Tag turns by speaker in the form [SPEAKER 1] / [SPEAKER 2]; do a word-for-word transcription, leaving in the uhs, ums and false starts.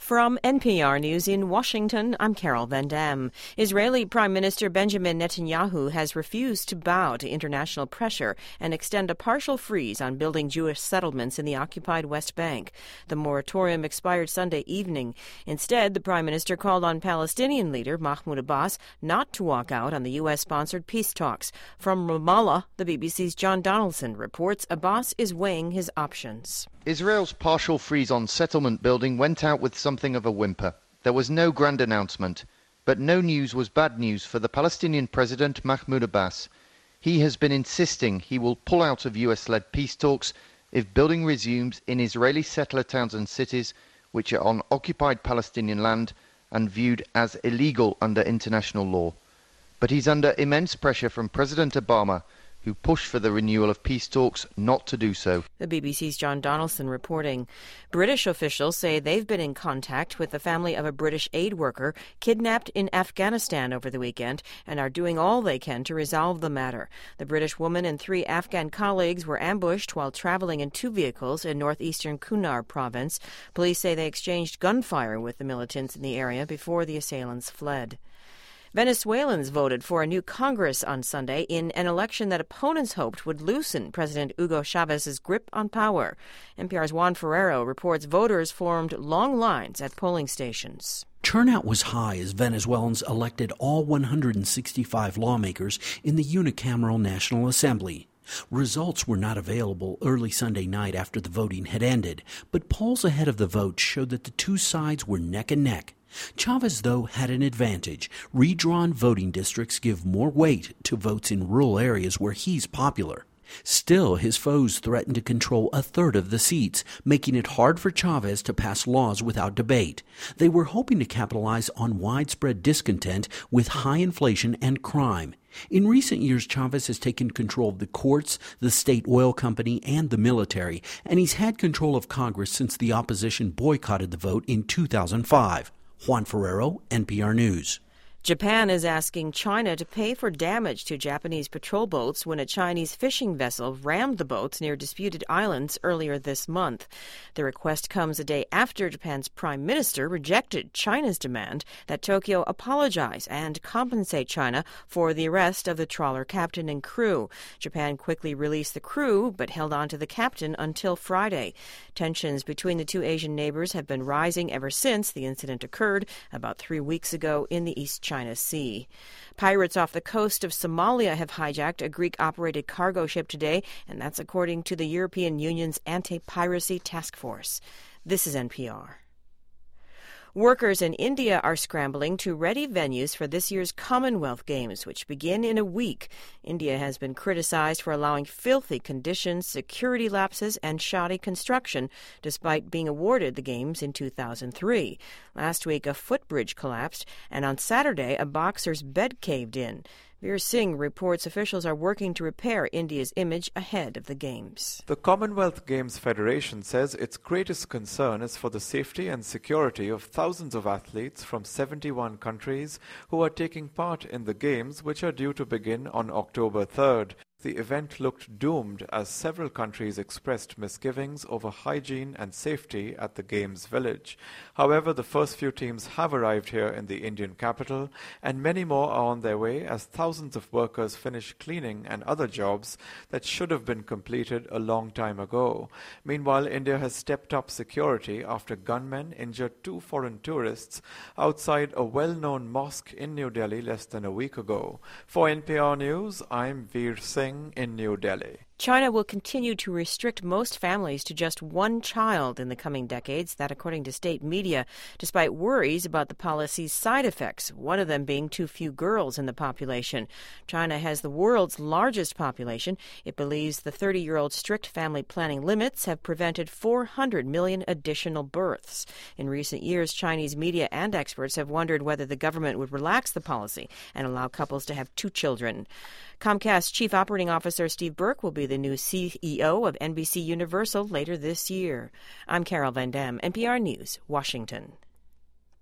[SPEAKER 1] From N P R News in Washington, I'm Carol Van Dam. Israeli Prime Minister Benjamin Netanyahu has refused to bow to international pressure and extend a partial freeze on building Jewish settlements in the occupied West Bank. The moratorium expired Sunday evening. Instead, the Prime Minister called on Palestinian leader Mahmoud Abbas not to walk out on the U S-sponsored peace talks. From Ramallah, the B B C's John Donaldson reports Abbas is weighing his options.
[SPEAKER 2] Israel's partial freeze on settlement building went out with something of a whimper. There was no grand announcement, but no news was bad news for the Palestinian President Mahmoud Abbas. He has been insisting he will pull out of U S-led peace talks if building resumes in Israeli settler towns and cities which are on occupied Palestinian land and viewed as illegal under international law. But he's under immense pressure from President Obama, who pushed for the renewal of peace talks not to do so.
[SPEAKER 1] The B B C's John Donaldson reporting. British officials say they've been in contact with the family of a British aid worker kidnapped in Afghanistan over the weekend and are doing all they can to resolve the matter. The British woman and three Afghan colleagues were ambushed while traveling in two vehicles in northeastern Kunar province. Police say they exchanged gunfire with the militants in the area before the assailants fled. Venezuelans voted for a new Congress on Sunday in an election that opponents hoped would loosen President Hugo Chavez's grip on power. N P R's Juan Ferrero reports voters formed long lines at polling stations.
[SPEAKER 3] Turnout was high as Venezuelans elected all one hundred sixty-five lawmakers in the unicameral National Assembly. Results were not available early Sunday night after the voting had ended, but polls ahead of the vote showed that the two sides were neck and neck. Chavez, though, had an advantage. Redrawn voting districts give more weight to votes in rural areas where he's popular. Still, his foes threatened to control a third of the seats, making it hard for Chavez to pass laws without debate. They were hoping to capitalize on widespread discontent with high inflation and crime. In recent years, Chavez has taken control of the courts, the state oil company, and the military, and he's had control of Congress since the opposition boycotted the vote in two thousand five. Juan Ferrero, N P R News.
[SPEAKER 1] Japan is asking China to pay for damage to Japanese patrol boats when a Chinese fishing vessel rammed the boats near disputed islands earlier this month. The request comes a day after Japan's prime minister rejected China's demand that Tokyo apologize and compensate China for the arrest of the trawler captain and crew. Japan quickly released the crew but held on to the captain until Friday. Tensions between the two Asian neighbors have been rising ever since the incident occurred about three weeks ago in the East China Sea. Pirates off the coast of Somalia have hijacked a Greek-operated cargo ship today, and that's according to the European Union's Anti-Piracy Task Force. This is N P R. Workers in India are scrambling to ready venues for this year's Commonwealth Games, which begin in a week. India has been criticized for allowing filthy conditions, security lapses, and shoddy construction, despite being awarded the Games in two thousand three. Last week, a footbridge collapsed, and on Saturday, a boxer's bed caved in. Veer Singh reports officials are working to repair India's image ahead of the Games.
[SPEAKER 4] The Commonwealth Games Federation says its greatest concern is for the safety and security of thousands of athletes from seventy-one countries who are taking part in the Games, which are due to begin on October third. The event looked doomed as several countries expressed misgivings over hygiene and safety at the Games Village. However, the first few teams have arrived here in the Indian capital, and many more are on their way as thousands of workers finish cleaning and other jobs that should have been completed a long time ago. Meanwhile, India has stepped up security after gunmen injured two foreign tourists outside a well-known mosque in New Delhi less than a week ago. For N P R News, I'm Veer Singh in New Delhi.
[SPEAKER 1] China will continue to restrict most families to just one child in the coming decades, that according to state media, despite worries about the policy's side effects, one of them being too few girls in the population. China has the world's largest population. It believes the thirty-year-old strict family planning limits have prevented four hundred million additional births. In recent years, Chinese media and experts have wondered whether the government would relax the policy and allow couples to have two children. Comcast Chief Operating Officer Steve Burke will be the new C E O of N B C Universal later this year. I'm Carol Van Dam, N P R News, Washington.